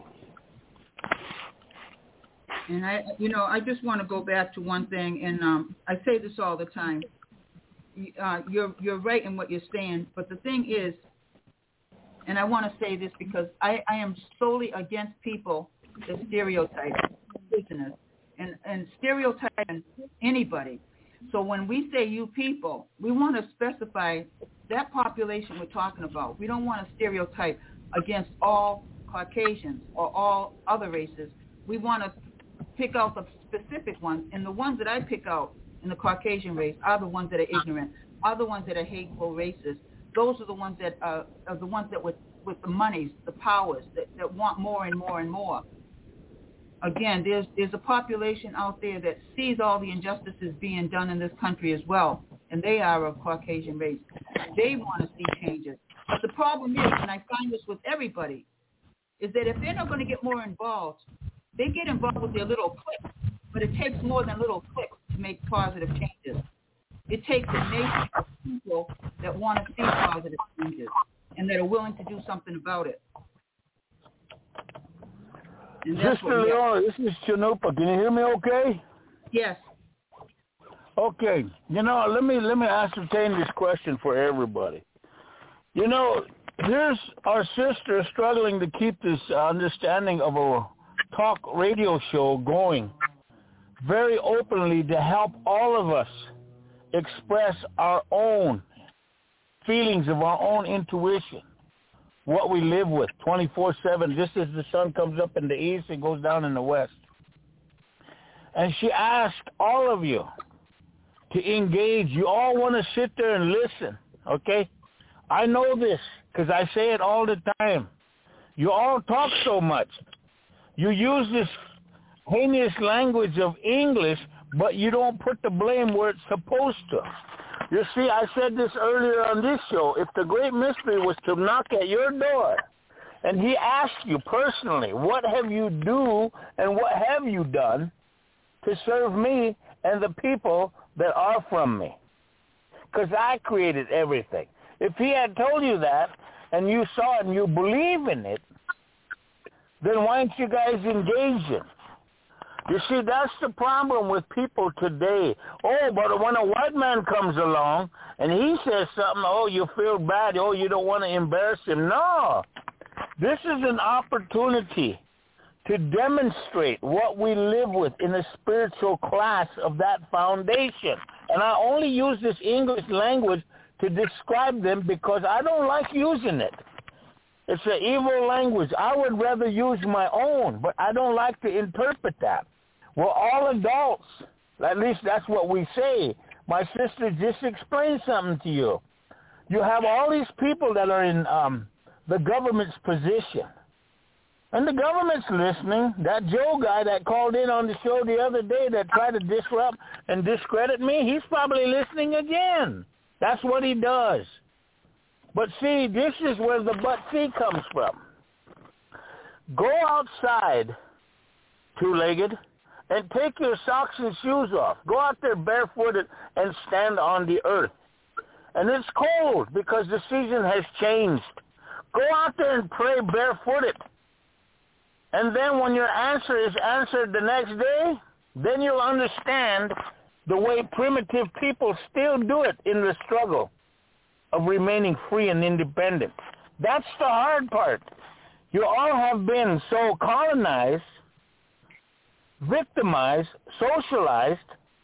And I just want to go back to one thing, and I say this all the time. You're right in what you're saying, but the thing is, and I want to say this because I am solely against people that stereotype prisoners and stereotyping anybody. So when we say you people, we want to specify that population we're talking about. We don't want to stereotype against all Caucasians or all other races. We want to pick out the specific ones, and the ones that I pick out in the Caucasian race are the ones that are ignorant, are the ones that are hateful, racist. Those are the ones that are the ones that with the monies, the powers, that want more and more and more. Again, there's a population out there that sees all the injustices being done in this country as well, and they are of Caucasian race. They want to see changes. But the problem is, and I find this with everybody, is that if they're not going to get more involved, they get involved with their little cliques. But it takes more than little cliques to make positive changes. It takes a nation of people that want to see positive changes and that are willing to do something about it. Sister Leona, this is Chanupa. Can you hear me okay? Yes. Okay. You know, let me ascertain this question for everybody. You know, here's our sister struggling to keep this understanding of a talk radio show going very openly to help all of us express our own feelings of our own intuition, what we live with 24/7, just as the sun comes up in the east and goes down in the west. And she asked all of you to engage. You all want to sit there and listen, okay? I know this because I say it all the time. You all talk so much. You use this heinous language of English, but you don't put the blame where it's supposed to. You see, I said this earlier on this show. If the great mystery was to knock at your door and he asked you personally, what have you do and what have you done to serve me and the people that are from me? Because I created everything. If he had told you that and you saw it and you believe in it, then why aren't you guys engaging? You see, that's the problem with people today. Oh, but when a white man comes along and he says something, oh, you feel bad. Oh, you don't want to embarrass him. No. This is an opportunity to demonstrate what we live with in the spiritual class of that foundation. And I only use this English language to describe them because I don't like using it. It's an evil language. I would rather use my own, but I don't like to interpret that. We're all adults. At least that's what we say. My sister just explained something to you. You have all these people that are in the government's position. And the government's listening. That Joe guy that called in on the show the other day that tried to disrupt and discredit me, he's probably listening again. That's what he does. But see, this is where the but see comes from. Go outside, two-legged, and take your socks and shoes off. Go out there barefooted and stand on the earth. And it's cold because the season has changed. Go out there and pray barefooted. And then when your answer is answered the next day, then you'll understand the way primitive people still do it in the struggle of remaining free and independent. That's the hard part. You all have been so colonized, victimized, socialized,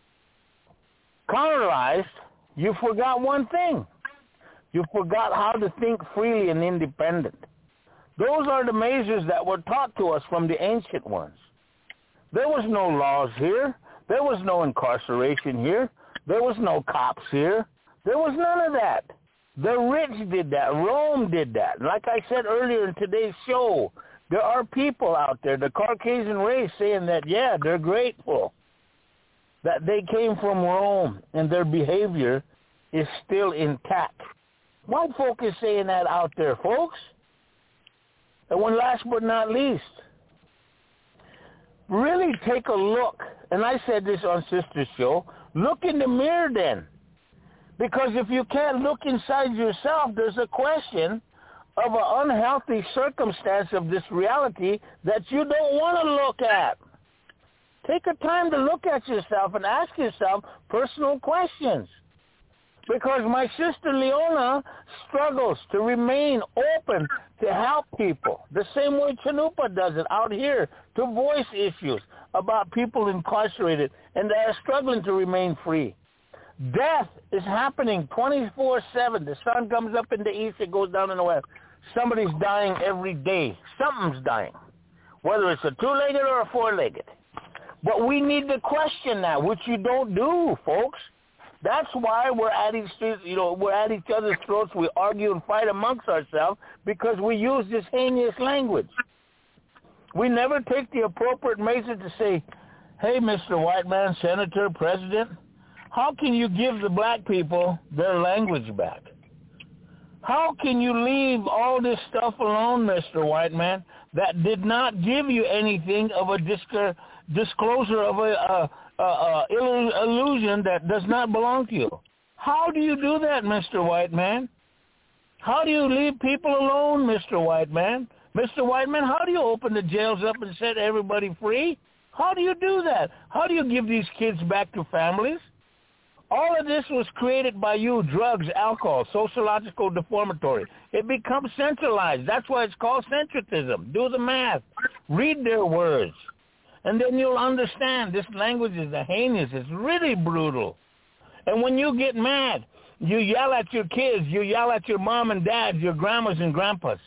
colonized, you forgot one thing. You forgot how to think freely and independent. Those are the measures that were taught to us from the ancient ones. There was no laws here. There was no incarceration here. There was no cops here. There was none of that. The rich did that. Rome did that. Like I said earlier in today's show, there are people out there, the Caucasian race, saying that, yeah, they're grateful that they came from Rome and their behavior is still intact. White folk is saying that out there, folks. And when last but not least, really take a look, and I said this on Sister's show, look in the mirror then. Because if you can't look inside yourself, there's a question of an unhealthy circumstance of this reality that you don't want to look at. Take a time to look at yourself and ask yourself personal questions. Because my sister Leona struggles to remain open to help people, the same way Chanupa does it out here, to voice issues about people incarcerated and that are struggling to remain free. Death is happening 24/7. The sun comes up in the east, it goes down in the west. Somebody's dying every day. Something's dying, whether it's a two-legged or a four-legged. But we need to question that, which you don't do, folks. That's why we're at each other's throats. We argue and fight amongst ourselves because we use this heinous language. We never take the appropriate measure to say, hey, Mr. White Man, Senator, President, how can you give the black people their language back? How can you leave all this stuff alone, Mr. White Man, that did not give you anything of a disclosure of a illusion that does not belong to you? How do you do that, Mr. White Man? How do you leave people alone, Mr. White Man? Mr. White Man, how do you open the jails up and set everybody free? How do you do that? How do you give these kids back to families? All of this was created by you, drugs, alcohol, sociological deformatory. It becomes centralized. That's why it's called centrism. Do the math. Read their words. And then you'll understand this language is heinous. It's really brutal. And when you get mad, you yell at your kids. You yell at your mom and dad, your grandmas and grandpas.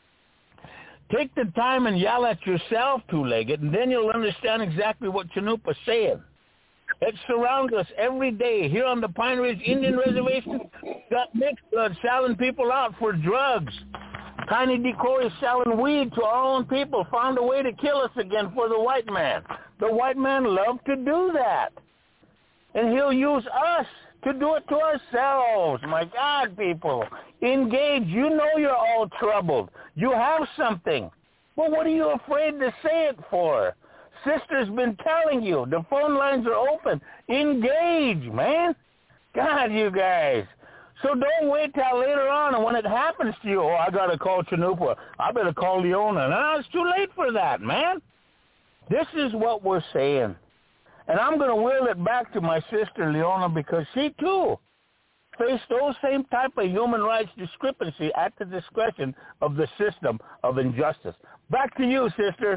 Take the time and yell at yourself, two-legged, and then you'll understand exactly what Chanupa's saying. It surrounds us every day. Here on the Pine Ridge Indian Reservation, got mixed blood selling people out for drugs. Tiny Decoy is selling weed to our own people, found a way to kill us again for the white man. The white man loves to do that. And he'll use us to do it to ourselves. My God, people, engage. You know you're all troubled. You have something. Well, what are you afraid to say it for? Sister's been telling you. The phone lines are open. Engage, man. God, you guys. So don't wait till later on, and when it happens to you, oh, I got to call Chanupa. I better call Leona. No, it's too late for that, man. This is what we're saying. And I'm going to wheel it back to my sister, Leona, because she, too, faced those same type of human rights discrepancy at the discretion of the system of injustice. Back to you, sister.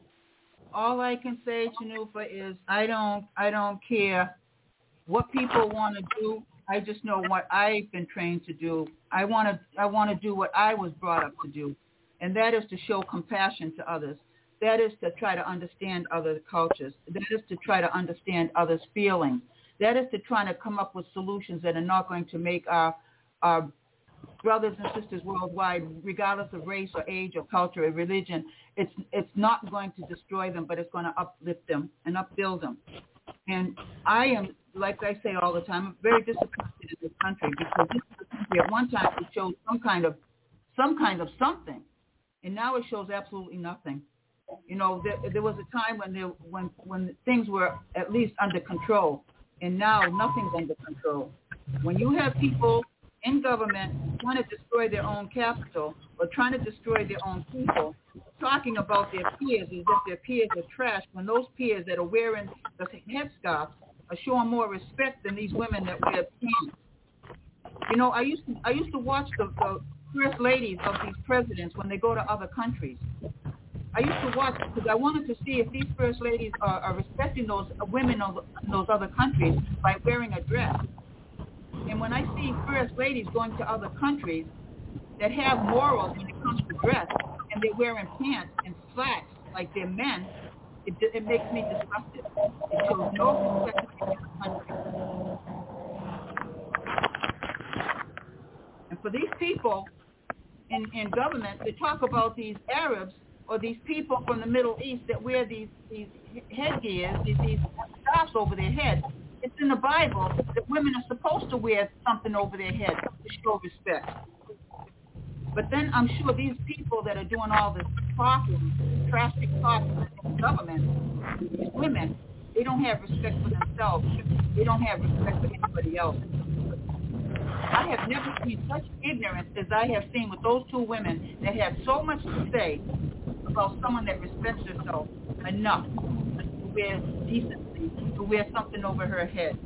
All I can say, Chanupa, is I don't care what people want to do. I just know what I've been trained to do. I want to do what I was brought up to do, and that is to show compassion to others. That is to try to understand other cultures. That is to try to understand others' feelings. That is to try to come up with solutions that are not going to make our brothers and sisters worldwide, regardless of race or age or culture or religion, it's not going to destroy them, but it's going to uplift them and upbuild them. And I am, like I say all the time, I'm very disappointed in this country, because this is a country at one time it showed some kind of something, and now it shows absolutely nothing. You know, there was a time when things were at least under control, and now nothing's under control. When you have people in government trying to destroy their own capital or trying to destroy their own people, talking about their peers as if their peers are trash, when those peers that are wearing the headscarf are showing more respect than these women that wear pants. You know, I used to watch the first ladies of these presidents when they go to other countries. I used to watch because I wanted to see if these first ladies are respecting those women in those other countries by wearing a dress. And when I see first ladies going to other countries that have morals when it comes to dress, and they're wearing pants and slacks like they're men, it makes me disgusted. It shows no respect to the country. And for these people in government to talk about these Arabs or these people from the Middle East that wear these headgears, these scarves over their heads, it's in the Bible that women are supposed to wear something over their head to show respect. But then I'm sure these people that are doing all this talking, drastic talking in government, these women, they don't have respect for themselves. They don't have respect for anybody else. I have never seen such ignorance as I have seen with those two women that have so much to say about someone that respects herself enough to wear decently, to wear something over her head.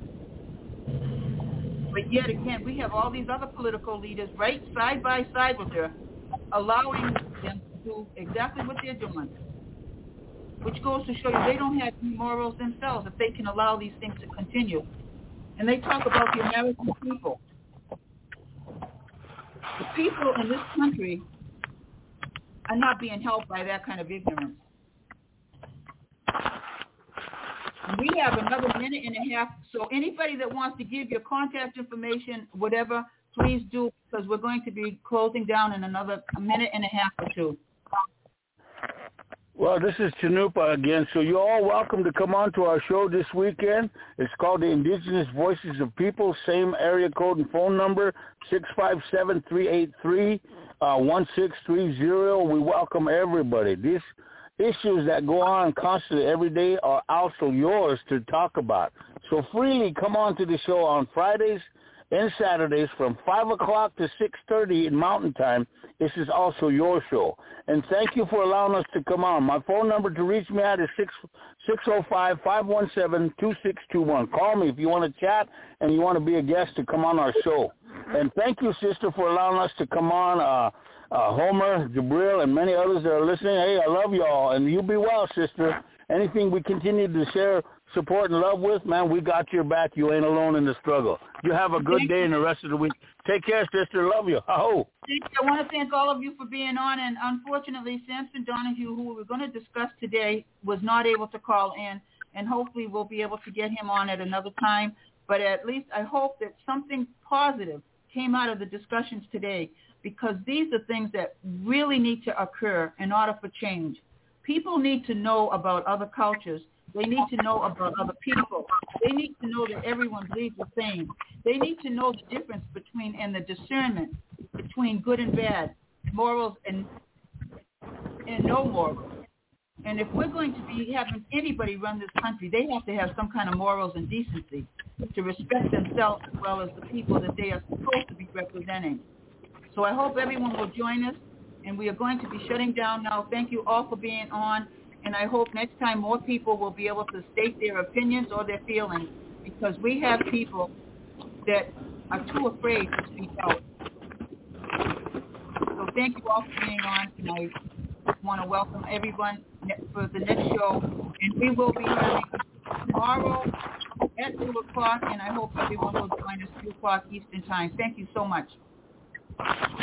But yet again, we have all these other political leaders right side by side with her, allowing them to do exactly what they're doing, which goes to show you they don't have any morals themselves if they can allow these things to continue. And they talk about the American people. The people in this country are not being helped by that kind of ignorance. We have another minute and a half, so anybody that wants to give your contact information, whatever, please do, because we're going to be closing down in another minute and a half or two. Well, this is Chanupa again, so you're all welcome to come on to our show this weekend. It's called the Indigenous Voices of People, same area code and phone number, 657-383-1630. We welcome everybody. These issues that go on constantly every day are also yours to talk about. So freely come on to the show on Fridays and Saturdays from 5 o'clock to 6:30 in Mountain Time. This is also your show. And thank you for allowing us to come on. My phone number to reach me at is 605-517-2621. Call me if you want to chat and you want to be a guest to come on our show. And thank you, sister, for allowing us to come on. Homer, Jabril, and many others that are listening, hey, I love y'all, and you be well, sister. Anything we continue to share, support, and love with, man, we got your back. You ain't alone in the struggle. You have a good day and the rest of the week. Take care, sister. Love you. Ho. I want to thank all of you for being on, and unfortunately, Samson Donahue, who we were going to discuss today, was not able to call in, and hopefully we'll be able to get him on at another time. But at least I hope that something positive came out of the discussions today, because these are things that really need to occur in order for change. People need to know about other cultures. They need to know about other people. They need to know that everyone believes the same. They need to know the difference between and the discernment between good and bad, morals and no morals. And if we're going to be having anybody run this country, they have to have some kind of morals and decency to respect themselves as well as the people that they are supposed to be representing. So I hope everyone will join us, and we are going to be shutting down now. Thank you all for being on, and I hope next time more people will be able to state their opinions or their feelings, because we have people that are too afraid to speak out. So thank you all for being on, and I want to welcome everyone for the next show, and we will be having tomorrow at 2 o'clock, and I hope everyone will join us 2 o'clock Eastern Time. Thank you so much.